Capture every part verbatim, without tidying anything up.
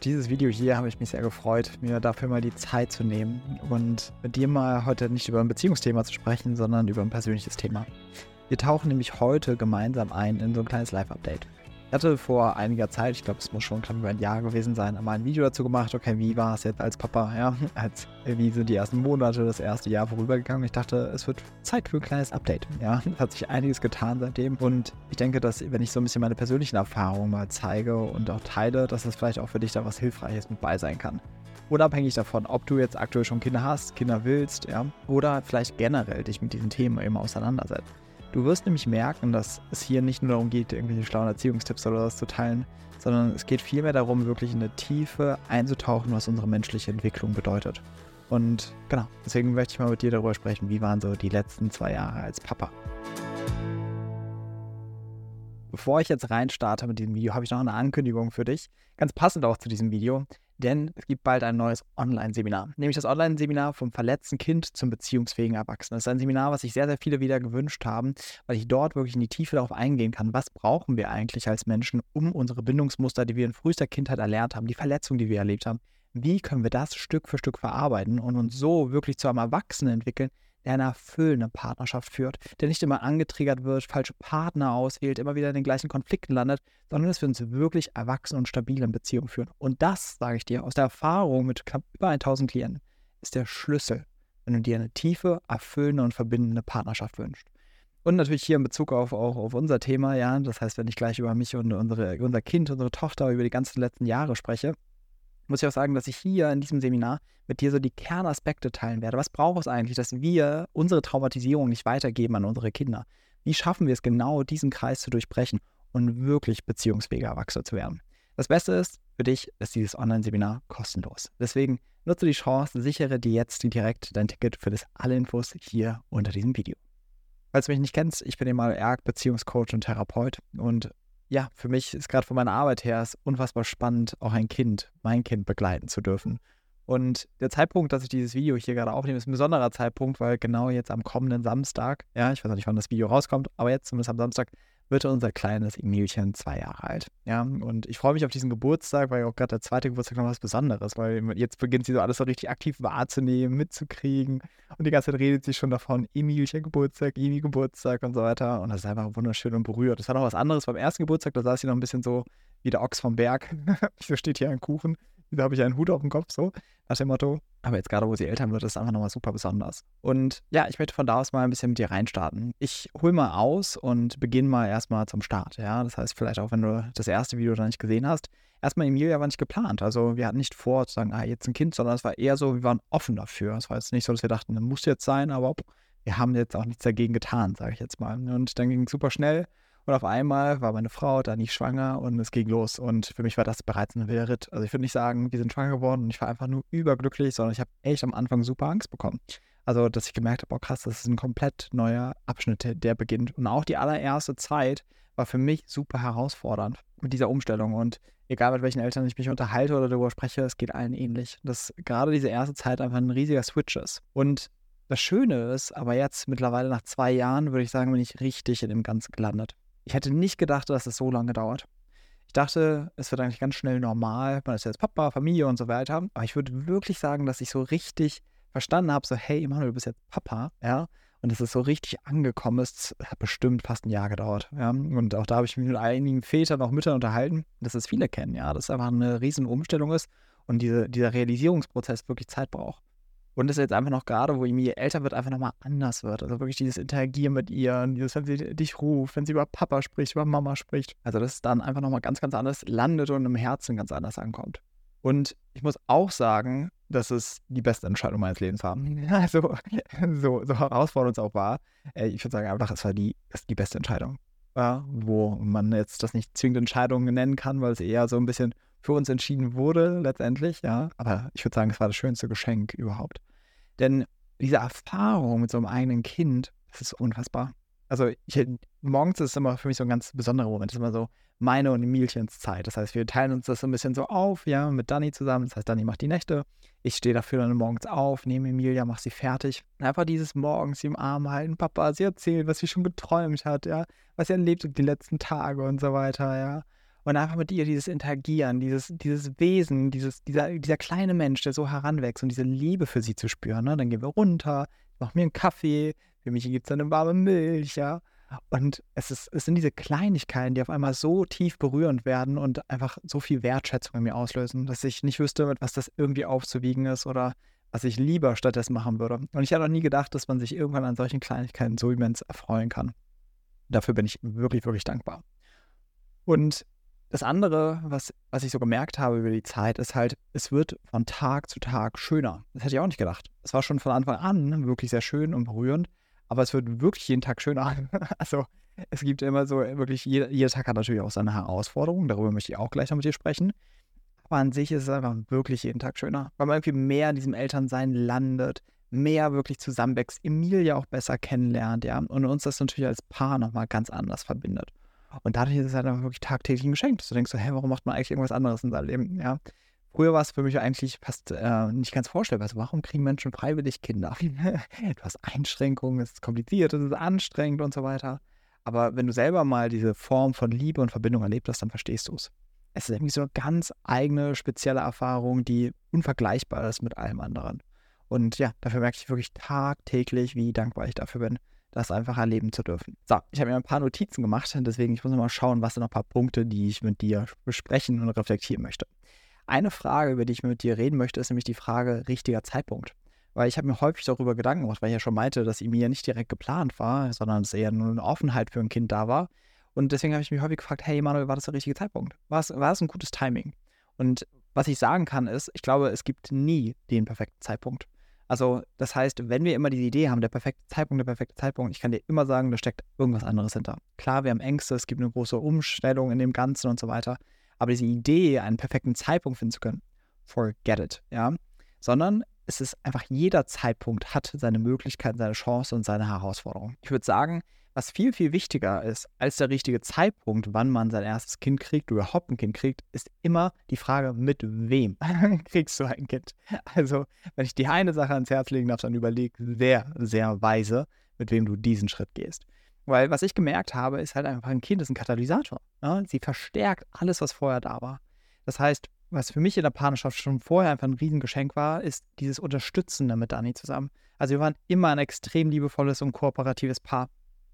Dieses Video hier habe ich mich sehr gefreut, mir dafür mal die Zeit zu nehmen und mit dir mal heute nicht über ein Beziehungsthema zu sprechen, sondern über ein persönliches Thema. Wir tauchen nämlich heute gemeinsam ein in so ein kleines Live-Update. Ich hatte vor einiger Zeit, ich glaube, es muss schon knapp über ein Jahr gewesen sein, mal ein Video dazu gemacht, okay, wie war es jetzt als Papa, ja, als wie sind die ersten Monate, das erste Jahr vorübergegangen. Ich dachte, es wird Zeit für ein kleines Update, ja, es hat sich einiges getan seitdem und ich denke, dass, wenn ich so ein bisschen meine persönlichen Erfahrungen mal zeige und auch teile, dass das vielleicht auch für dich da was Hilfreiches mit bei sein kann. Unabhängig davon, ob du jetzt aktuell schon Kinder hast, Kinder willst, ja, oder vielleicht generell dich mit diesen Themen eben auseinandersetzt. Du wirst nämlich merken, dass es hier nicht nur darum geht, irgendwelche schlauen Erziehungstipps oder was zu teilen, sondern es geht vielmehr darum, wirklich in eine Tiefe einzutauchen, was unsere menschliche Entwicklung bedeutet. Und genau, deswegen möchte ich mal mit dir darüber sprechen, wie waren so die letzten zwei Jahre als Papa. Bevor ich jetzt reinstarte mit diesem Video, habe ich noch eine Ankündigung für dich, ganz passend auch zu diesem Video, denn es gibt bald ein neues Online-Seminar, nämlich das Online-Seminar vom verletzten Kind zum beziehungsfähigen Erwachsenen. Das ist ein Seminar, was sich sehr, sehr viele wieder gewünscht haben, weil ich dort wirklich in die Tiefe darauf eingehen kann, was brauchen wir eigentlich als Menschen, um unsere Bindungsmuster, die wir in frühester Kindheit erlernt haben, die Verletzungen, die wir erlebt haben, wie können wir das Stück für Stück verarbeiten und uns so wirklich zu einem Erwachsenen entwickeln, der eine erfüllende Partnerschaft führt, der nicht immer angetriggert wird, falsche Partner auswählt, immer wieder in den gleichen Konflikten landet, sondern dass wir uns wirklich erwachsen und stabil in Beziehungen führen. Und das, sage ich dir, aus der Erfahrung mit knapp über tausend Klienten, ist der Schlüssel, wenn du dir eine tiefe, erfüllende und verbindende Partnerschaft wünschst. Und natürlich hier in Bezug auf, auch auf unser Thema, ja, das heißt, wenn ich gleich über mich und unsere, unser Kind, unsere Tochter, über die ganzen letzten Jahre spreche, muss ich auch sagen, dass ich hier in diesem Seminar mit dir so die Kernaspekte teilen werde. Was braucht es eigentlich, dass wir unsere Traumatisierung nicht weitergeben an unsere Kinder? Wie schaffen wir es genau, diesen Kreis zu durchbrechen und wirklich beziehungsfähiger Erwachsener zu werden? Das Beste ist, für dich ist dieses Online-Seminar kostenlos. Deswegen nutze die Chance, sichere dir jetzt direkt dein Ticket für das alle Infos hier unter diesem Video. Falls du mich nicht kennst, ich bin Emanuel Erk, Beziehungscoach und Therapeut und ja, für mich ist gerade von meiner Arbeit her es unfassbar spannend, auch ein Kind, mein Kind begleiten zu dürfen. Und der Zeitpunkt, dass ich dieses Video hier gerade aufnehme, ist ein besonderer Zeitpunkt, weil genau jetzt am kommenden Samstag, ja, ich weiß noch nicht, wann das Video rauskommt, aber jetzt zumindest am Samstag, wird unser kleines Emilchen zwei Jahre alt. Ja, und ich freue mich auf diesen Geburtstag, weil auch gerade der zweite Geburtstag noch was Besonderes, weil jetzt beginnt sie so alles so richtig aktiv wahrzunehmen, mitzukriegen und die ganze Zeit redet sie schon davon, Emilchen Geburtstag, Emi Geburtstag und so weiter und das ist einfach wunderschön und berührt. Das war noch was anderes beim ersten Geburtstag, da saß sie noch ein bisschen so wie der Ochs vom Berg. So steht hier ein Kuchen, da habe ich einen Hut auf dem Kopf, so nach dem Motto. Aber jetzt gerade, wo sie Eltern wird, ist es einfach nochmal super besonders. Und ja, ich möchte von da aus mal ein bisschen mit dir reinstarten. Ich hole mal aus und beginne mal erstmal zum Start. Ja, das heißt, vielleicht auch, wenn du das erste Video da nicht gesehen hast, erstmal Emilia war nicht geplant. Also wir hatten nicht vor zu sagen, ah, jetzt ein Kind, sondern es war eher so, wir waren offen dafür. Es war jetzt nicht so, dass wir dachten, das muss jetzt sein, aber wir haben jetzt auch nichts dagegen getan, sage ich jetzt mal. Und dann ging es super schnell. Und auf einmal war meine Frau da nicht schwanger und es ging los. Und für mich war das bereits ein wilder Ritt. Also ich würde nicht sagen, wir sind schwanger geworden und ich war einfach nur überglücklich, sondern ich habe echt am Anfang super Angst bekommen. Also, dass ich gemerkt habe, oh krass, das ist ein komplett neuer Abschnitt, der beginnt. Und auch die allererste Zeit war für mich super herausfordernd mit dieser Umstellung. Und egal mit welchen Eltern ich mich unterhalte oder darüber spreche, es geht allen ähnlich. Dass gerade diese erste Zeit einfach ein riesiger Switch ist. Und das Schöne ist, aber jetzt mittlerweile nach zwei Jahren, würde ich sagen, bin ich richtig in dem Ganzen gelandet. Ich hätte nicht gedacht, dass es so lange dauert. Ich dachte, es wird eigentlich ganz schnell normal. Man ist jetzt Papa, Familie und so weiter. Aber ich würde wirklich sagen, dass ich so richtig verstanden habe, so hey, Emanuel, du bist jetzt Papa, ja. Und dass es so richtig angekommen ist, hat bestimmt fast ein Jahr gedauert, ja. Und auch da habe ich mich mit einigen Vätern, auch Müttern unterhalten, dass es viele kennen, ja. Dass es einfach eine riesen Umstellung ist und diese, dieser Realisierungsprozess wirklich Zeit braucht. Und das ist jetzt einfach noch gerade, wo Emi älter wird, einfach nochmal anders wird. Also wirklich dieses Interagieren mit ihr, dieses, wenn sie dich ruft, wenn sie über Papa spricht, über Mama spricht. Also dass es dann einfach nochmal ganz, ganz anders landet und im Herzen ganz anders ankommt. Und ich muss auch sagen, dass es die beste Entscheidung meines Lebens war. Also so, so herausfordernd es auch war. Ich würde sagen einfach, es war die, es ist die beste Entscheidung. Ja, wo man jetzt das nicht zwingend Entscheidung nennen kann, weil es eher so ein bisschen für uns entschieden wurde letztendlich, ja. Aber ich würde sagen, es war das schönste Geschenk überhaupt. Denn diese Erfahrung mit so einem eigenen Kind, das ist unfassbar. Also ich, morgens ist es immer für mich so ein ganz besonderer Moment. Das ist immer so meine und Emilchens Zeit. Das heißt, wir teilen uns das so ein bisschen so auf, ja, mit Dani zusammen. Das heißt, Dani macht die Nächte. Ich stehe dafür dann morgens auf, nehme Emilia, mache sie fertig. Und einfach dieses morgens sie im Arm halten, Papa, sie erzählt, was sie schon geträumt hat, ja, was sie erlebt hat die letzten Tage und so weiter, ja. Und einfach mit ihr dieses Interagieren, dieses, dieses Wesen, dieses, dieser, dieser kleine Mensch, der so heranwächst und diese Liebe für sie zu spüren. Ne? Dann gehen wir runter, ich mache mir einen Kaffee, für mich gibt es eine warme Milch, ja. Und es, ist, es sind diese Kleinigkeiten, die auf einmal so tief berührend werden und einfach so viel Wertschätzung in mir auslösen, dass ich nicht wüsste, mit was das irgendwie aufzuwiegen ist oder was ich lieber stattdessen machen würde. Und ich hatte auch nie gedacht, dass man sich irgendwann an solchen Kleinigkeiten so immens erfreuen kann. Dafür bin ich wirklich, wirklich dankbar. Und das andere, was, was ich so gemerkt habe über die Zeit, ist halt, es wird von Tag zu Tag schöner. Das hätte ich auch nicht gedacht. Es war schon von Anfang an wirklich sehr schön und berührend, aber es wird wirklich jeden Tag schöner. Also es gibt immer so, wirklich, jeder, jeder Tag hat natürlich auch seine Herausforderungen, darüber möchte ich auch gleich noch mit dir sprechen. Aber an sich ist es einfach wirklich jeden Tag schöner, weil man irgendwie mehr in diesem Elternsein landet, mehr wirklich zusammenwächst, Emilia auch besser kennenlernt, ja, und uns das natürlich als Paar nochmal ganz anders verbindet. Und dadurch ist es halt einfach wirklich tagtäglich ein Geschenk, dass du denkst so, hä, warum macht man eigentlich irgendwas anderes in seinem Leben, ja. Früher war es für mich eigentlich fast äh, nicht ganz vorstellbar. Also warum kriegen Menschen freiwillig Kinder? Du hast Einschränkungen, es ist kompliziert, es ist anstrengend und so weiter. Aber wenn du selber mal diese Form von Liebe und Verbindung erlebt hast, dann verstehst du es. Es ist irgendwie so eine ganz eigene, spezielle Erfahrung, die unvergleichbar ist mit allem anderen. Und ja, dafür merke ich wirklich tagtäglich, wie dankbar ich dafür bin, das einfach erleben zu dürfen. So, ich habe mir ein paar Notizen gemacht, deswegen ich muss noch mal schauen, was sind noch ein paar Punkte, die ich mit dir besprechen und reflektieren möchte. Eine Frage, über die ich mit dir reden möchte, ist nämlich die Frage richtiger Zeitpunkt. Weil ich habe mir häufig darüber Gedanken gemacht, weil ich ja schon meinte, dass Emilia nicht direkt geplant war, sondern es eher nur eine Offenheit für ein Kind da war. Und deswegen habe ich mich häufig gefragt, hey Manuel, war das der richtige Zeitpunkt? War es, war es ein gutes Timing? Und was ich sagen kann ist, ich glaube, es gibt nie den perfekten Zeitpunkt. Also das heißt, wenn wir immer diese Idee haben, der perfekte Zeitpunkt, der perfekte Zeitpunkt, ich kann dir immer sagen, da steckt irgendwas anderes hinter. Klar, wir haben Ängste, es gibt eine große Umstellung in dem Ganzen und so weiter. Aber diese Idee, einen perfekten Zeitpunkt finden zu können, forget it, ja. Sondern es ist einfach, jeder Zeitpunkt hat seine Möglichkeiten, seine Chance und seine Herausforderung. Ich würde sagen, was viel, viel wichtiger ist als der richtige Zeitpunkt, wann man sein erstes Kind kriegt oder überhaupt ein Kind kriegt, ist immer die Frage, mit wem kriegst du ein Kind? Also, wenn ich dir eine Sache ans Herz legen darf, dann überleg sehr, sehr weise, mit wem du diesen Schritt gehst. Weil was ich gemerkt habe, ist halt einfach, ein Kind ist ein Katalysator. Ja? Sie verstärkt alles, was vorher da war. Das heißt, was für mich in der Partnerschaft schon vorher einfach ein Riesengeschenk war, ist dieses Unterstützende mit Dani zusammen. Also wir waren immer ein extrem liebevolles und kooperatives Paar.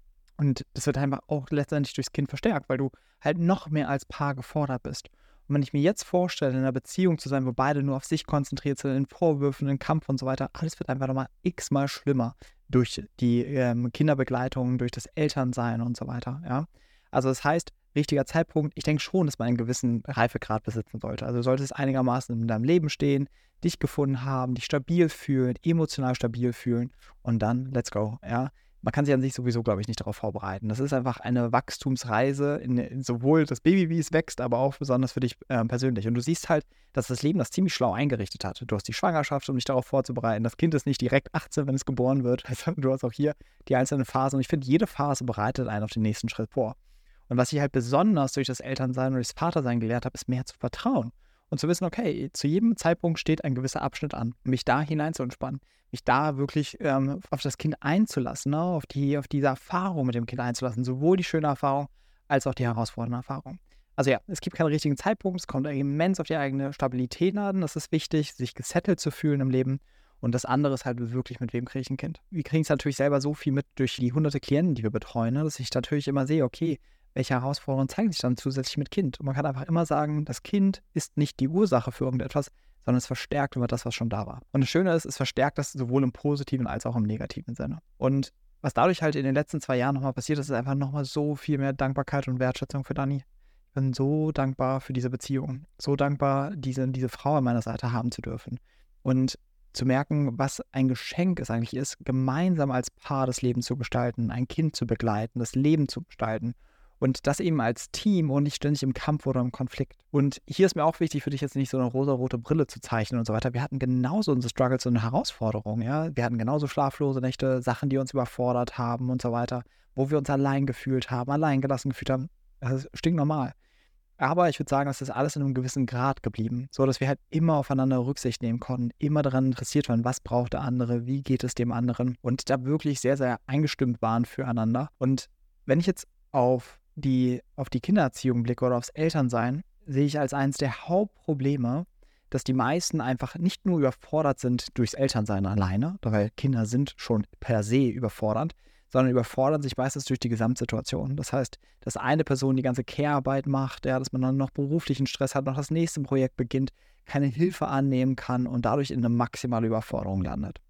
Und das wird einfach auch letztendlich durchs Kind verstärkt, weil du halt noch mehr als Paar gefordert bist. Und wenn ich mir jetzt vorstelle, in einer Beziehung zu sein, wo beide nur auf sich konzentriert sind, in Vorwürfen, in Kampf und so weiter, alles wird einfach nochmal x-mal schlimmer durch die ähm, Kinderbegleitung, durch das Elternsein und so weiter. Ja? Also das heißt, richtiger Zeitpunkt, ich denke schon, dass man einen gewissen Reifegrad besitzen sollte. Also du solltest einigermaßen in deinem Leben stehen, dich gefunden haben, dich stabil fühlen, emotional stabil fühlen und dann let's go. Ja? Man kann sich an sich sowieso, glaube ich, nicht darauf vorbereiten. Das ist einfach eine Wachstumsreise, in, in sowohl das Baby, wie es wächst, aber auch besonders für dich äh, persönlich. Und du siehst halt, dass das Leben das ziemlich schlau eingerichtet hat. Du hast die Schwangerschaft, um dich darauf vorzubereiten. Das Kind ist nicht direkt achtzehn, wenn es geboren wird. Also, du hast auch hier die einzelnen Phasen. Und ich finde, jede Phase bereitet einen auf den nächsten Schritt vor. Und was ich halt besonders durch das Elternsein und das Vatersein gelehrt habe, ist mehr zu vertrauen. Und zu wissen, okay, zu jedem Zeitpunkt steht ein gewisser Abschnitt an, mich da hinein zu entspannen, mich da wirklich ähm, auf das Kind einzulassen, ne? auf, die, auf diese Erfahrung mit dem Kind einzulassen, sowohl die schöne Erfahrung als auch die herausfordernde Erfahrung. Also ja, es gibt keinen richtigen Zeitpunkt, es kommt immens auf die eigene Stabilität an, das ist wichtig, sich gesettelt zu fühlen im Leben. Und das andere ist halt wirklich, mit wem kriege ich ein Kind. Wir kriegen es natürlich selber so viel mit durch die hunderte Klienten, die wir betreuen, ne? Dass ich natürlich immer sehe, okay, welche Herausforderungen zeigen sich dann zusätzlich mit Kind? Und man kann einfach immer sagen, das Kind ist nicht die Ursache für irgendetwas, sondern es verstärkt immer das, was schon da war. Und das Schöne ist, es verstärkt das sowohl im positiven als auch im negativen Sinne. Und was dadurch halt in den letzten zwei Jahren nochmal passiert ist, ist einfach nochmal so viel mehr Dankbarkeit und Wertschätzung für Dani. Ich bin so dankbar für diese Beziehung. So dankbar, diese, diese Frau an meiner Seite haben zu dürfen. Und zu merken, was ein Geschenk es eigentlich ist, gemeinsam als Paar das Leben zu gestalten, ein Kind zu begleiten, das Leben zu gestalten. Und das eben als Team und nicht ständig im Kampf oder im Konflikt. Und hier ist mir auch wichtig, für dich jetzt nicht so eine rosa-rote Brille zu zeichnen und so weiter. Wir hatten genauso unsere Struggles und Herausforderungen, ja. Wir hatten genauso schlaflose Nächte, Sachen, die uns überfordert haben und so weiter, wo wir uns allein gefühlt haben, allein gelassen gefühlt haben. Das ist stinknormal. Aber ich würde sagen, das ist alles in einem gewissen Grad geblieben, so dass wir halt immer aufeinander Rücksicht nehmen konnten, immer daran interessiert waren, was braucht der andere, wie geht es dem anderen und da wirklich sehr, sehr eingestimmt waren füreinander. Und wenn ich jetzt auf die, auf die Kindererziehung blicke oder aufs Elternsein, sehe ich als eines der Hauptprobleme, dass die meisten einfach nicht nur überfordert sind durchs Elternsein alleine, weil Kinder sind schon per se überfordert, sondern überfordern sich meistens durch die Gesamtsituation. Das heißt, dass eine Person die ganze Care-Arbeit macht, ja, dass man dann noch beruflichen Stress hat, noch das nächste Projekt beginnt, keine Hilfe annehmen kann und dadurch in eine maximale Überforderung landet.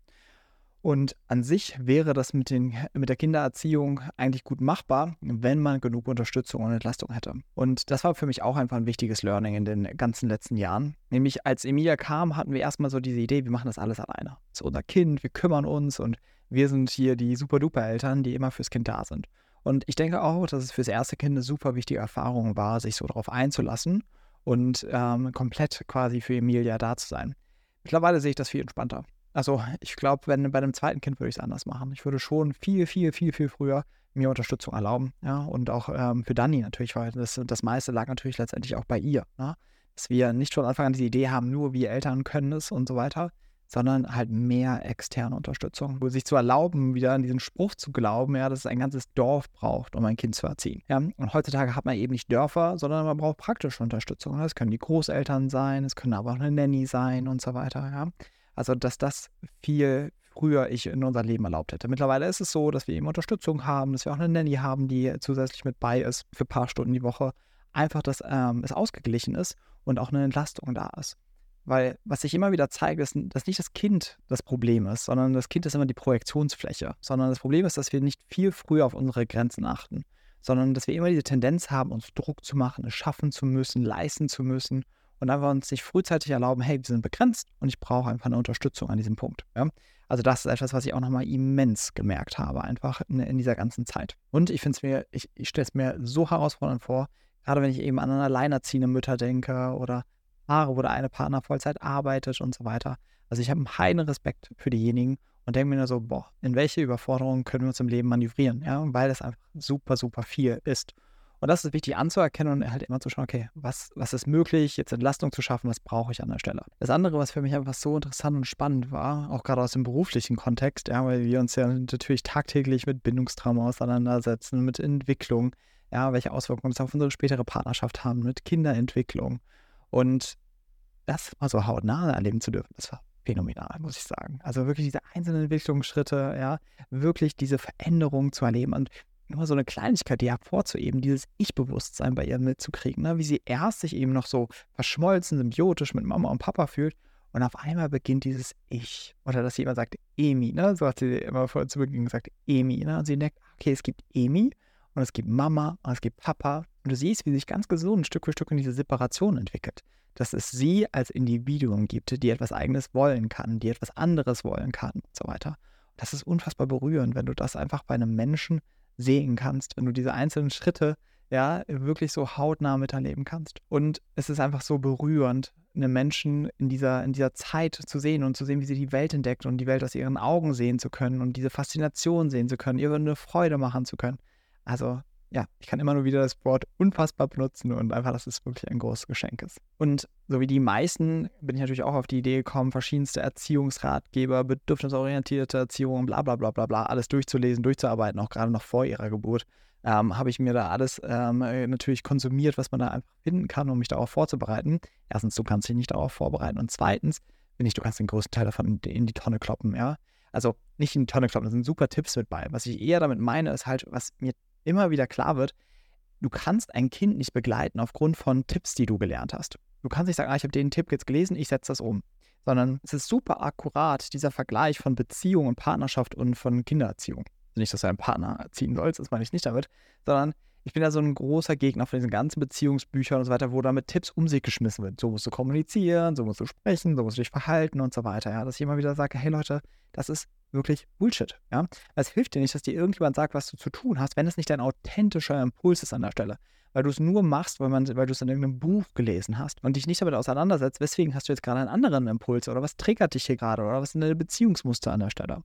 Und an sich wäre das mit, den, mit der Kindererziehung eigentlich gut machbar, wenn man genug Unterstützung und Entlastung hätte. Und das war für mich auch einfach ein wichtiges Learning in den ganzen letzten Jahren. Nämlich als Emilia kam, hatten wir erstmal so diese Idee, wir machen das alles alleine. Das ist unser Kind, wir kümmern uns und wir sind hier die super-duper-Eltern, die immer fürs Kind da sind. Und ich denke auch, dass es fürs erste Kind eine super wichtige Erfahrung war, sich so darauf einzulassen und ähm, komplett quasi für Emilia da zu sein. Mittlerweile sehe ich das viel entspannter. Also ich glaube, wenn bei einem zweiten Kind würde ich es anders machen. Ich würde schon viel, viel, viel, viel früher mir Unterstützung erlauben. Ja? Und auch ähm, für Dani natürlich, weil das, das meiste lag natürlich letztendlich auch bei ihr. Ne? Dass wir nicht von Anfang an diese Idee haben, nur wir Eltern können es und so weiter, sondern halt mehr externe Unterstützung. Wo sich zu erlauben, wieder an diesen Spruch zu glauben, ja, dass es ein ganzes Dorf braucht, um ein Kind zu erziehen. Ja? Und heutzutage hat man eben nicht Dörfer, sondern man braucht praktische Unterstützung. Das können die Großeltern sein, es können aber auch eine Nanny sein und so weiter. Ja? Also, dass das viel früher ich in unser Leben erlaubt hätte. Mittlerweile ist es so, dass wir eben Unterstützung haben, dass wir auch eine Nanny haben, die zusätzlich mit bei ist für ein paar Stunden die Woche. Einfach, dass ähm, es ausgeglichen ist und auch eine Entlastung da ist. Weil was sich immer wieder zeigt, ist, dass nicht das Kind das Problem ist, sondern das Kind ist immer die Projektionsfläche. Sondern das Problem ist, dass wir nicht viel früher auf unsere Grenzen achten, sondern dass wir immer diese Tendenz haben, uns Druck zu machen, es schaffen zu müssen, leisten zu müssen. Und einfach uns nicht frühzeitig erlauben, hey, wir sind begrenzt und ich brauche einfach eine Unterstützung an diesem Punkt. Ja? Also das ist etwas, was ich auch nochmal immens gemerkt habe, einfach in, in dieser ganzen Zeit. Und ich finde es mir, ich, ich stelle es mir so herausfordernd vor, gerade wenn ich eben an alleinerziehende Mütter denke oder Paare, wo der eine Partner Vollzeit arbeitet und so weiter. Also ich habe einen heiden Respekt für diejenigen und denke mir nur so, boah, in welche Überforderungen können wir uns im Leben manövrieren, ja, weil das einfach super, super viel ist. Und das ist wichtig anzuerkennen und halt immer zu schauen, okay, was, was ist möglich, jetzt Entlastung zu schaffen, was brauche ich an der Stelle. Das andere, was für mich einfach so interessant und spannend war, auch gerade aus dem beruflichen Kontext, ja, weil wir uns ja natürlich tagtäglich mit Bindungstrauma auseinandersetzen, mit Entwicklung, ja, welche Auswirkungen das auf unsere spätere Partnerschaft haben, mit Kinderentwicklung. Und das mal so hautnah erleben zu dürfen, das war phänomenal, muss ich sagen. Also wirklich diese einzelnen Entwicklungsschritte, ja, wirklich diese Veränderung zu erleben und nur so eine Kleinigkeit, die hervorzuheben, dieses Ich-Bewusstsein bei ihr mitzukriegen, ne? Wie sie erst sich eben noch so verschmolzen, symbiotisch mit Mama und Papa fühlt und auf einmal beginnt dieses Ich. Oder dass jemand sagt, Emi, ne? So hat sie immer vor zu Beginn gesagt, Emi, ne? Und sie denkt, okay, es gibt Emi und es gibt Mama und es gibt Papa. Und du siehst, wie sich ganz gesund Stück für Stück in diese Separation entwickelt. Dass es sie als Individuum gibt, die etwas Eigenes wollen kann, die etwas anderes wollen kann und so weiter. Das ist unfassbar berührend, wenn du das einfach bei einem Menschen sehen kannst, wenn du diese einzelnen Schritte ja wirklich so hautnah miterleben kannst. Und es ist einfach so berührend, einen Menschen in dieser, in dieser Zeit zu sehen und zu sehen, wie sie die Welt entdeckt und die Welt aus ihren Augen sehen zu können und diese Faszination sehen zu können, ihr eine Freude machen zu können. Also ja, ich kann immer nur wieder das Wort unfassbar benutzen und einfach, dass es wirklich ein großes Geschenk ist. Und so wie die meisten bin ich natürlich auch auf die Idee gekommen, verschiedenste Erziehungsratgeber, bedürfnisorientierte Erziehung, bla bla bla bla bla, alles durchzulesen, durchzuarbeiten, auch gerade noch vor ihrer Geburt. Ähm, habe ich mir da alles ähm, natürlich konsumiert, was man da einfach finden kann, um mich darauf vorzubereiten. Erstens, du kannst dich nicht darauf vorbereiten und zweitens, finde ich, du kannst den größten Teil davon in die, in die Tonne kloppen, ja. Also nicht in die Tonne kloppen, da sind super Tipps mit bei. Was ich eher damit meine, ist halt, was mir immer wieder klar wird, du kannst ein Kind nicht begleiten aufgrund von Tipps, die du gelernt hast. Du kannst nicht sagen, ah, ich habe den Tipp jetzt gelesen, ich setze das um. Sondern es ist super akkurat, dieser Vergleich von Beziehung und Partnerschaft und von Kindererziehung. Also nicht, dass du einen Partner erziehen sollst, das meine ich nicht damit, sondern ich bin da so ein großer Gegner von diesen ganzen Beziehungsbüchern und so weiter, wo da mit Tipps um sich geschmissen wird. So musst du kommunizieren, so musst du sprechen, so musst du dich verhalten und so weiter. Ja? Dass ich immer wieder sage, hey Leute, das ist wirklich Bullshit. Ja? Es hilft dir nicht, dass dir irgendjemand sagt, was du zu tun hast, wenn es nicht dein authentischer Impuls ist an der Stelle. Weil du es nur machst, weil, man, weil du es in irgendeinem Buch gelesen hast und dich nicht damit auseinandersetzt, weswegen hast du jetzt gerade einen anderen Impuls oder was triggert dich hier gerade oder was sind deine Beziehungsmuster an der Stelle.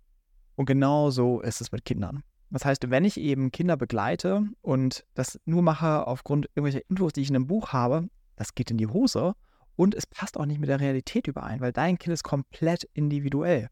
Und genau so ist es mit Kindern. Das heißt, wenn ich eben Kinder begleite und das nur mache aufgrund irgendwelcher Infos, die ich in einem Buch habe, das geht in die Hose und es passt auch nicht mit der Realität überein, weil dein Kind ist komplett individuell.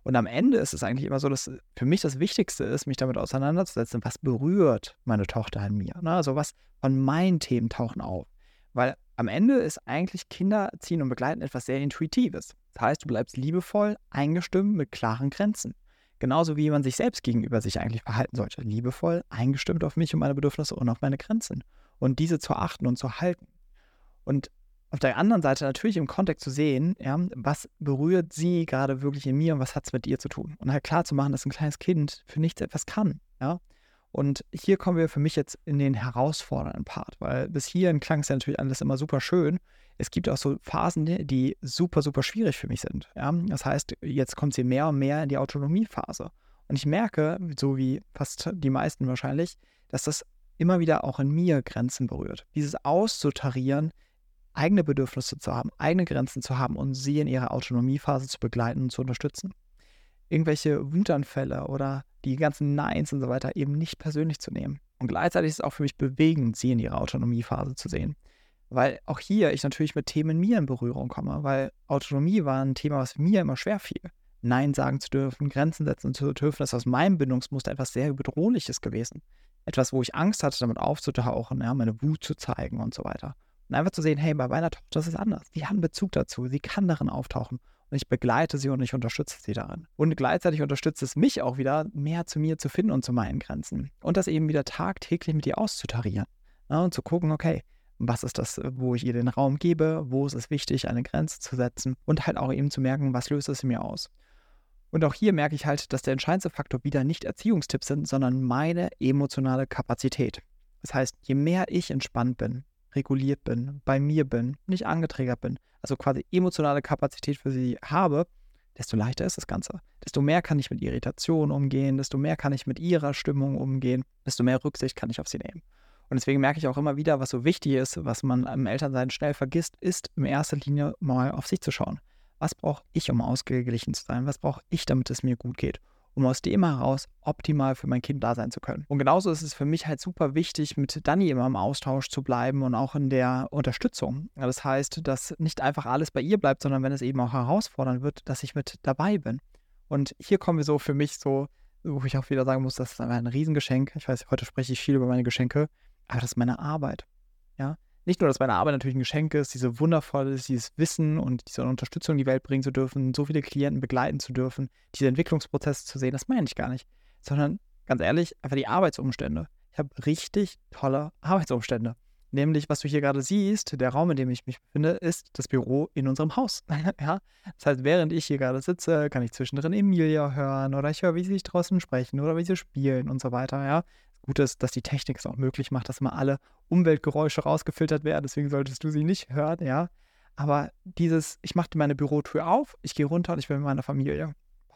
Und am Ende ist es eigentlich immer so, dass für mich das Wichtigste ist, mich damit auseinanderzusetzen, was berührt meine Tochter an mir. Ne? Also was von meinen Themen tauchen auf. Weil am Ende ist eigentlich Kinder erziehen und begleiten etwas sehr Intuitives. Das heißt, du bleibst liebevoll, eingestimmt mit klaren Grenzen. Genauso wie man sich selbst gegenüber sich eigentlich verhalten sollte. Liebevoll, eingestimmt auf mich und meine Bedürfnisse und auf meine Grenzen. Und diese zu achten und zu halten. Und auf der anderen Seite natürlich im Kontext zu sehen, ja, was berührt sie gerade wirklich in mir und was hat es mit ihr zu tun. Und halt klar zu machen, dass ein kleines Kind für nichts etwas kann. Ja? Und hier kommen wir für mich jetzt in den herausfordernden Part, weil bis hierhin klang es ja natürlich alles immer super schön. Es gibt auch so Phasen, die super, super schwierig für mich sind. Ja? Das heißt, jetzt kommt sie mehr und mehr in die Autonomiephase. Und ich merke, so wie fast die meisten wahrscheinlich, dass das immer wieder auch in mir Grenzen berührt. Dieses auszutarieren, eigene Bedürfnisse zu haben, eigene Grenzen zu haben und sie in ihrer Autonomiephase zu begleiten und zu unterstützen. Irgendwelche Wutanfälle oder die ganzen Neins und so weiter eben nicht persönlich zu nehmen. Und gleichzeitig ist es auch für mich bewegend, sie in ihrer Autonomiephase zu sehen. Weil auch hier ich natürlich mit Themen in mir in Berührung komme, weil Autonomie war ein Thema, was mir immer schwer fiel. Nein sagen zu dürfen, Grenzen setzen zu dürfen, das ist aus meinem Bindungsmuster etwas sehr Bedrohliches gewesen. Etwas, wo ich Angst hatte, damit aufzutauchen, ja, meine Wut zu zeigen und so weiter. Und einfach zu sehen, hey, bei meiner Tochter ist es anders. Die hat einen Bezug dazu, sie kann darin auftauchen. Und ich begleite sie und ich unterstütze sie darin. Und gleichzeitig unterstützt es mich auch wieder, mehr zu mir zu finden und zu meinen Grenzen. Und das eben wieder tagtäglich mit ihr auszutarieren. Ja, und zu gucken, okay, was ist das, wo ich ihr den Raum gebe, wo ist es wichtig, eine Grenze zu setzen und halt auch eben zu merken, was löst es in mir aus. Und auch hier merke ich halt, dass der entscheidendste Faktor wieder nicht Erziehungstipps sind, sondern meine emotionale Kapazität. Das heißt, je mehr ich entspannt bin, reguliert bin, bei mir bin, nicht angetriggert bin, also quasi emotionale Kapazität für sie habe, desto leichter ist das Ganze. Desto mehr kann ich mit Irritation umgehen, desto mehr kann ich mit ihrer Stimmung umgehen, desto mehr Rücksicht kann ich auf sie nehmen. Und deswegen merke ich auch immer wieder, was so wichtig ist, was man am Elternsein schnell vergisst, ist in erster Linie mal auf sich zu schauen. Was brauche ich, um ausgeglichen zu sein? Was brauche ich, damit es mir gut geht? Um aus dem heraus optimal für mein Kind da sein zu können. Und genauso ist es für mich halt super wichtig, mit Dani immer im Austausch zu bleiben und auch in der Unterstützung. Das heißt, dass nicht einfach alles bei ihr bleibt, sondern wenn es eben auch herausfordernd wird, dass ich mit dabei bin. Und hier kommen wir so für mich so, wo ich auch wieder sagen muss, das ist einfach ein Riesengeschenk. Ich weiß, heute spreche ich viel über meine Geschenke, aber das ist meine Arbeit. Ja? Nicht nur, dass meine Arbeit natürlich ein Geschenk ist, diese wundervolle, dieses Wissen und diese Unterstützung in die Welt bringen zu dürfen, so viele Klienten begleiten zu dürfen, diese Entwicklungsprozesse zu sehen, das meine ich gar nicht. Sondern, ganz ehrlich, einfach die Arbeitsumstände. Ich habe richtig tolle Arbeitsumstände. Nämlich, was du hier gerade siehst, der Raum, in dem ich mich befinde, ist das Büro in unserem Haus. Ja? Das heißt, während ich hier gerade sitze, kann ich zwischendrin Emilia hören oder ich höre, wie sie sich draußen sprechen oder wie sie spielen und so weiter. Ja? Gut ist, dass die Technik es auch möglich macht, dass mal alle Umweltgeräusche rausgefiltert werden, deswegen solltest du sie nicht hören, ja. Aber dieses, ich mache meine Bürotür auf, ich gehe runter und ich bin mit meiner Familie.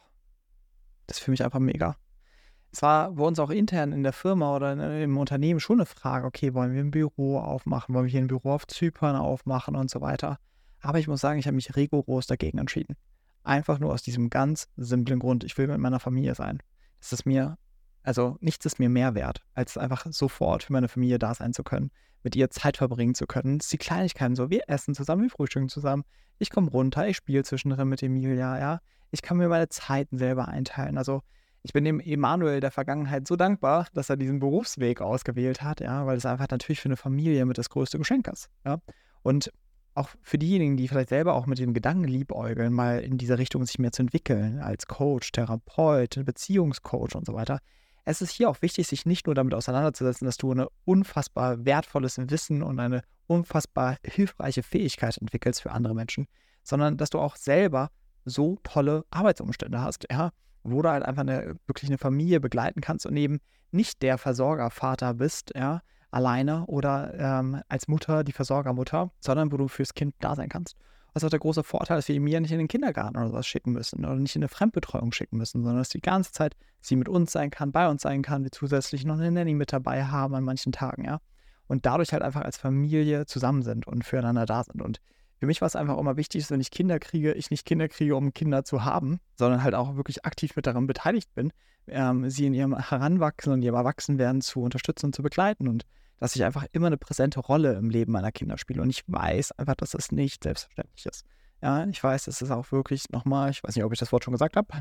Das ist für mich einfach mega. Es war bei uns auch intern in der Firma oder im Unternehmen schon eine Frage, okay, wollen wir ein Büro aufmachen, wollen wir hier ein Büro auf Zypern aufmachen und so weiter. Aber ich muss sagen, ich habe mich rigoros dagegen entschieden. Einfach nur aus diesem ganz simplen Grund, ich will mit meiner Familie sein. Das ist mir Also nichts ist mir mehr wert, als einfach sofort für meine Familie da sein zu können, mit ihr Zeit verbringen zu können. Es ist die Kleinigkeiten so, wir essen zusammen, wir frühstücken zusammen, ich komme runter, ich spiele zwischendrin mit Emilia, ja. Ich kann mir meine Zeiten selber einteilen. Also ich bin dem Emanuel der Vergangenheit so dankbar, dass er diesen Berufsweg ausgewählt hat, ja, weil es einfach natürlich für eine Familie mit das größte Geschenk ist, ja. Und auch für diejenigen, die vielleicht selber auch mit dem Gedanken liebäugeln, mal in diese Richtung sich mehr zu entwickeln, als Coach, Therapeut, Beziehungscoach und so weiter. Es ist hier auch wichtig, sich nicht nur damit auseinanderzusetzen, dass du ein unfassbar wertvolles Wissen und eine unfassbar hilfreiche Fähigkeit entwickelst für andere Menschen, sondern dass du auch selber so tolle Arbeitsumstände hast, ja, wo du halt einfach eine, wirklich eine Familie begleiten kannst und eben nicht der Versorgervater bist, ja, alleine oder ähm, als Mutter die Versorgermutter, sondern wo du fürs Kind da sein kannst. Das ist auch der große Vorteil, dass wir Emilia nicht in den Kindergarten oder sowas schicken müssen oder nicht in eine Fremdbetreuung schicken müssen, sondern dass die ganze Zeit sie mit uns sein kann, bei uns sein kann, wir zusätzlich noch eine Nanny mit dabei haben an manchen Tagen, ja. Und dadurch halt einfach als Familie zusammen sind und füreinander da sind. Und für mich war es einfach auch immer wichtig, dass wenn ich Kinder kriege, ich nicht Kinder kriege, um Kinder zu haben, sondern halt auch wirklich aktiv mit daran beteiligt bin, ähm, sie in ihrem Heranwachsen und ihrem Erwachsenwerden zu unterstützen und zu begleiten und dass ich einfach immer eine präsente Rolle im Leben meiner Kinder spiele. Und ich weiß einfach, dass das nicht selbstverständlich ist. Ja, ich weiß, dass es auch wirklich nochmal, ich weiß nicht, ob ich das Wort schon gesagt habe,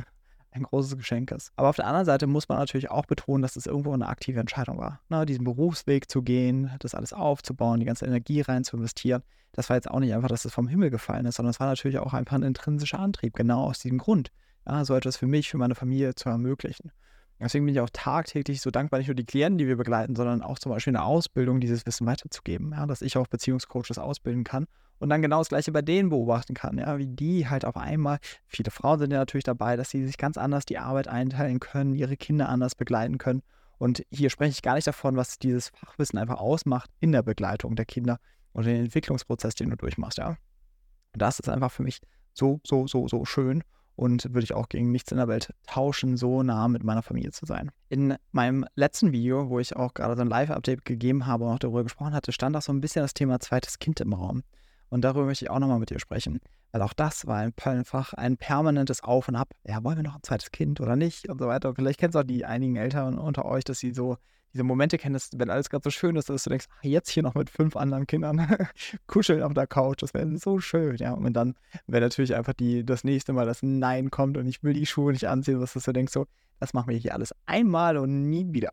ein großes Geschenk ist. Aber auf der anderen Seite muss man natürlich auch betonen, dass es irgendwo eine aktive Entscheidung war. Ne, diesen Berufsweg zu gehen, das alles aufzubauen, die ganze Energie rein zu investieren. Das war jetzt auch nicht einfach, dass es vom Himmel gefallen ist, sondern es war natürlich auch einfach ein intrinsischer Antrieb, genau aus diesem Grund. Ja, so etwas für mich, für meine Familie zu ermöglichen. Deswegen bin ich auch tagtäglich so dankbar, nicht nur die Klienten, die wir begleiten, sondern auch zum Beispiel in der Ausbildung dieses Wissen weiterzugeben, ja, dass ich auch Beziehungscoaches ausbilden kann und dann genau das Gleiche bei denen beobachten kann, ja, wie die halt auf einmal, viele Frauen sind ja natürlich dabei, dass sie sich ganz anders die Arbeit einteilen können, ihre Kinder anders begleiten können. Und hier spreche ich gar nicht davon, was dieses Fachwissen einfach ausmacht in der Begleitung der Kinder oder den Entwicklungsprozess, den du durchmachst, ja. Und das ist einfach für mich so, so, so, so schön. Und würde ich auch gegen nichts in der Welt tauschen, so nah mit meiner Familie zu sein. In meinem letzten Video, wo ich auch gerade so ein Live-Update gegeben habe und auch darüber gesprochen hatte, stand auch so ein bisschen das Thema zweites Kind im Raum. Und darüber möchte ich auch nochmal mit dir sprechen. Weil auch das war einfach ein permanentes Auf und Ab. Ja, wollen wir noch ein zweites Kind oder nicht? Und so weiter. Vielleicht kennst du auch die einigen Eltern unter euch, dass sie so diese Momente kennen, dass, wenn alles gerade so schön ist, dass du denkst, ach, jetzt hier noch mit fünf anderen Kindern kuscheln auf der Couch, das wäre so schön, ja. Und dann, wenn natürlich einfach die, das nächste Mal das Nein kommt und ich will die Schuhe nicht anziehen, dass du denkst so, das machen wir hier alles einmal und nie wieder.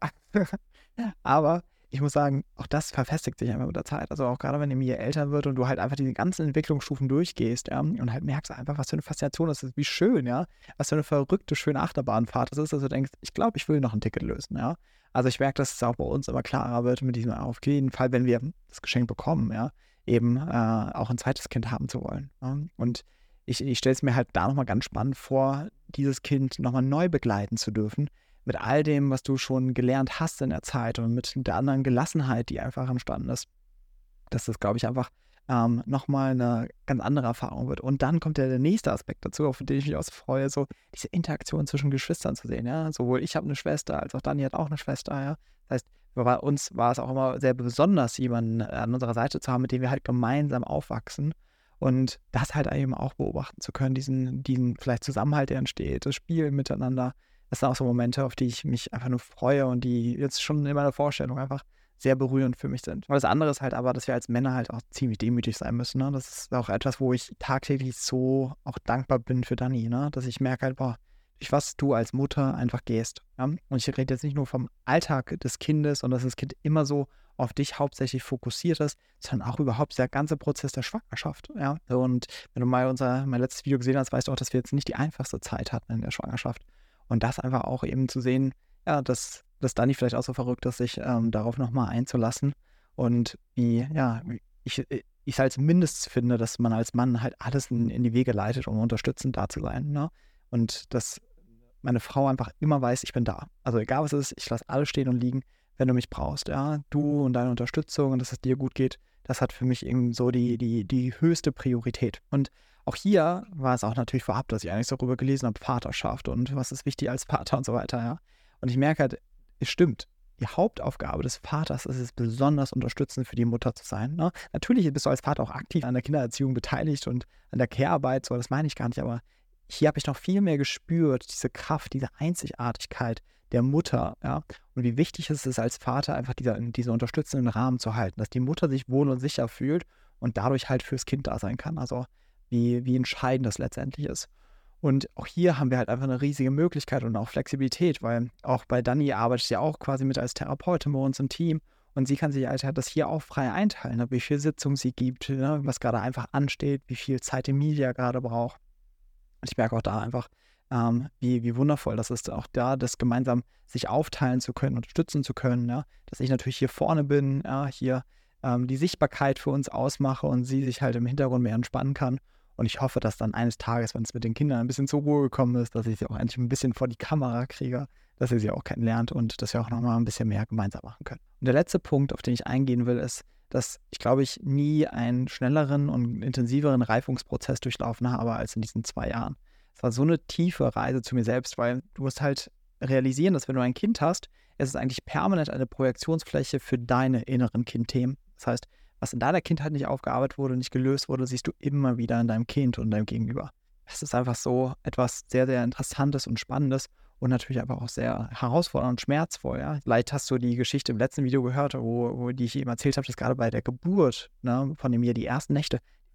Aber ich muss sagen, auch das verfestigt sich einfach mit der Zeit. Also auch gerade, wenn ihr mir älter wird und du halt einfach diese ganzen Entwicklungsstufen durchgehst, ja, und halt merkst einfach, was für eine Faszination das ist, wie schön, ja, was für eine verrückte, schöne Achterbahnfahrt das ist, dass du denkst, ich glaube, ich will noch ein Ticket lösen, ja. Also ich merke, dass es auch bei uns immer klarer wird mit diesem, auf jeden Fall, wenn wir das Geschenk bekommen, ja, eben äh, auch ein zweites Kind haben zu wollen. Ja? Und ich, ich stelle es mir halt da nochmal ganz spannend vor, dieses Kind nochmal neu begleiten zu dürfen, mit all dem, was du schon gelernt hast in der Zeit und mit der anderen Gelassenheit, die einfach entstanden ist. Dass das, glaube ich, einfach ähm, nochmal eine ganz andere Erfahrung wird. Und dann kommt ja der nächste Aspekt dazu, auf den ich mich auch so freue, so diese Interaktion zwischen Geschwistern zu sehen. Ja? Sowohl ich habe eine Schwester, als auch Dani hat auch eine Schwester. Ja? Das heißt, bei uns war es auch immer sehr besonders, jemanden an unserer Seite zu haben, mit dem wir halt gemeinsam aufwachsen. Und das halt eben auch beobachten zu können, diesen, diesen vielleicht Zusammenhalt, der entsteht, das Spiel miteinander. Das sind auch so Momente, auf die ich mich einfach nur freue und die jetzt schon in meiner Vorstellung einfach sehr berührend für mich sind. Und das andere ist halt aber, dass wir als Männer halt auch ziemlich demütig sein müssen. Ne? Das ist auch etwas, wo ich tagtäglich so auch dankbar bin für Dani, ne? Dass ich merke halt, boah, durch was du als Mutter einfach gehst. Ja? Und ich rede jetzt nicht nur vom Alltag des Kindes und dass das Kind immer so auf dich hauptsächlich fokussiert ist, sondern auch überhaupt der ganze Prozess der Schwangerschaft. Ja? Und wenn du mal unser mein letztes Video gesehen hast, weißt du auch, dass wir jetzt nicht die einfachste Zeit hatten in der Schwangerschaft. Und das einfach auch eben zu sehen, ja, dass, dass Dani vielleicht auch so verrückt ist, sich ähm, darauf nochmal einzulassen. Und wie, ja, ich, ich als Mindest finde, dass man als Mann halt alles in, in die Wege leitet, um unterstützend da zu sein. Ne? Und dass meine Frau einfach immer weiß, ich bin da. Also egal was es ist, ich lasse alles stehen und liegen, wenn du mich brauchst. Ja? Du und deine Unterstützung und dass es dir gut geht, das hat für mich eben so die, die, die höchste Priorität. Und auch hier war es auch natürlich vorab, dass ich eigentlich darüber gelesen habe, Vaterschaft und was ist wichtig als Vater und so weiter, ja. Und ich merke halt, es stimmt. Die Hauptaufgabe des Vaters ist es, besonders unterstützend für die Mutter zu sein. Ne? Natürlich bist du als Vater auch aktiv an der Kindererziehung beteiligt und an der Care-Arbeit, so, das meine ich gar nicht, aber hier habe ich noch viel mehr gespürt, diese Kraft, diese Einzigartigkeit der Mutter, ja, und wie wichtig es ist, als Vater einfach dieser, diese unterstützenden Rahmen zu halten, dass die Mutter sich wohl und sicher fühlt und dadurch halt fürs Kind da sein kann. Also Wie, wie entscheidend das letztendlich ist. Und auch hier haben wir halt einfach eine riesige Möglichkeit und auch Flexibilität, weil auch bei Dani arbeitet sie ja auch quasi mit als Therapeutin bei uns im Team und sie kann sich halt das hier auch frei einteilen, ne, wie viel Sitzung sie gibt, ne, was gerade einfach ansteht, wie viel Zeit die Media gerade braucht. Und ich merke auch da einfach, ähm, wie, wie wundervoll das ist, auch da das gemeinsam sich aufteilen zu können, unterstützen zu können, ja, dass ich natürlich hier vorne bin, ja, hier ähm, die Sichtbarkeit für uns ausmache und sie sich halt im Hintergrund mehr entspannen kann. Und ich hoffe, dass dann eines Tages, wenn es mit den Kindern ein bisschen zur Ruhe gekommen ist, dass ich sie auch endlich ein bisschen vor die Kamera kriege, dass ihr sie auch kennenlernt und dass wir auch nochmal ein bisschen mehr gemeinsam machen können. Und der letzte Punkt, auf den ich eingehen will, ist, dass ich, glaube ich, nie einen schnelleren und intensiveren Reifungsprozess durchlaufen habe als in diesen zwei Jahren. Es war so eine tiefe Reise zu mir selbst, weil du musst halt realisieren, dass wenn du ein Kind hast, es ist eigentlich permanent eine Projektionsfläche für deine inneren Kindthemen. Das heißt, was in deiner Kindheit nicht aufgearbeitet wurde, nicht gelöst wurde, siehst du immer wieder in deinem Kind und deinem Gegenüber. Es ist einfach so etwas sehr, sehr Interessantes und Spannendes und natürlich einfach auch sehr herausfordernd und schmerzvoll. Ja? Vielleicht hast du die Geschichte im letzten Video gehört, wo, wo die ich eben erzählt habe, dass gerade bei der Geburt, ne, von dem hier die ersten Nächte,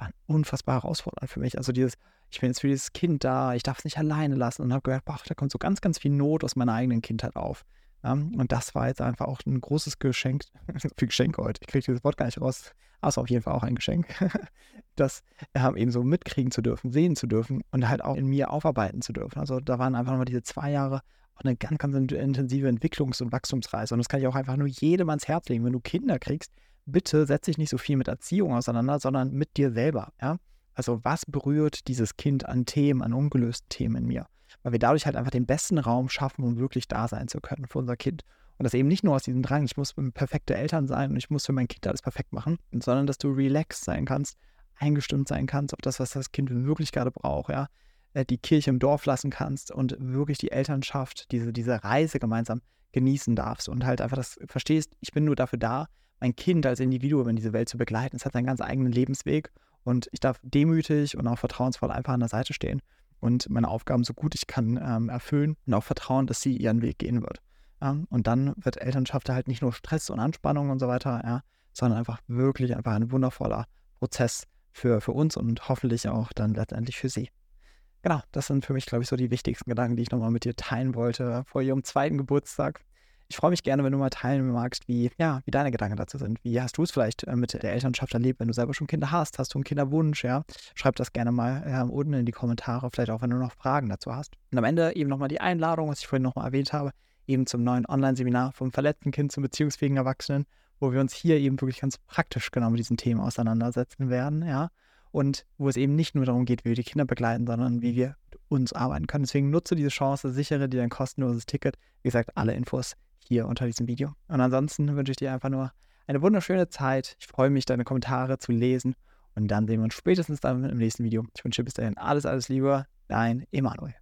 waren unfassbar herausfordernd für mich. Also dieses, ich bin jetzt für dieses Kind da, ich darf es nicht alleine lassen und habe gehört, boah, da kommt so ganz, ganz viel Not aus meiner eigenen Kindheit auf. Ja, und das war jetzt einfach auch ein großes Geschenk, viel Geschenke heute, ich kriege dieses Wort gar nicht raus, aber es ist auf jeden Fall auch ein Geschenk, das ähm, eben so mitkriegen zu dürfen, sehen zu dürfen und halt auch in mir aufarbeiten zu dürfen. Also da waren einfach nochmal diese zwei Jahre auch eine ganz, ganz intensive Entwicklungs- und Wachstumsreise. Und das kann ich auch einfach nur jedem ans Herz legen. Wenn du Kinder kriegst, bitte setz dich nicht so viel mit Erziehung auseinander, sondern mit dir selber. Ja? Also was berührt dieses Kind an Themen, an ungelösten Themen in mir? Weil wir dadurch halt einfach den besten Raum schaffen, um wirklich da sein zu können für unser Kind. Und das eben nicht nur aus diesem Drang, ich muss perfekte Eltern sein und ich muss für mein Kind alles perfekt machen, sondern dass du relaxed sein kannst, eingestimmt sein kannst auf das, was das Kind wirklich gerade braucht, ja. Die Kirche im Dorf lassen kannst und wirklich die Elternschaft, diese, diese Reise gemeinsam genießen darfst und halt einfach das verstehst, ich bin nur dafür da, mein Kind als Individuum in diese Welt zu begleiten. Es hat seinen ganz eigenen Lebensweg und ich darf demütig und auch vertrauensvoll einfach an der Seite stehen und meine Aufgaben so gut ich kann ähm, erfüllen und auch vertrauen, dass sie ihren Weg gehen wird. Ja? Und dann wird Elternschaft halt nicht nur Stress und Anspannung und so weiter, ja, sondern einfach wirklich einfach ein wundervoller Prozess für, für uns und hoffentlich auch dann letztendlich für sie. Genau, das sind für mich, glaube ich, so die wichtigsten Gedanken, die ich nochmal mit dir teilen wollte vor ihrem zweiten Geburtstag. Ich freue mich gerne, wenn du mal teilen magst, wie, ja, wie deine Gedanken dazu sind. Wie hast du es vielleicht äh, mit der Elternschaft erlebt, wenn du selber schon Kinder hast? Hast du einen Kinderwunsch? Ja? Schreib das gerne mal äh, unten in die Kommentare, vielleicht auch, wenn du noch Fragen dazu hast. Und am Ende eben nochmal die Einladung, was ich vorhin nochmal erwähnt habe, eben zum neuen Online-Seminar vom verletzten Kind zum beziehungsfähigen Erwachsenen, wo wir uns hier eben wirklich ganz praktisch genau mit diesen Themen auseinandersetzen werden, ja. Und wo es eben nicht nur darum geht, wie wir die Kinder begleiten, sondern wie wir mit uns arbeiten können. Deswegen nutze diese Chance, sichere dir ein kostenloses Ticket. Wie gesagt, alle Infos hier unter diesem Video. Und ansonsten wünsche ich dir einfach nur eine wunderschöne Zeit. Ich freue mich, deine Kommentare zu lesen. Und dann sehen wir uns spätestens dann im nächsten Video. Ich wünsche dir bis dahin alles, alles Liebe. Dein Emanuel.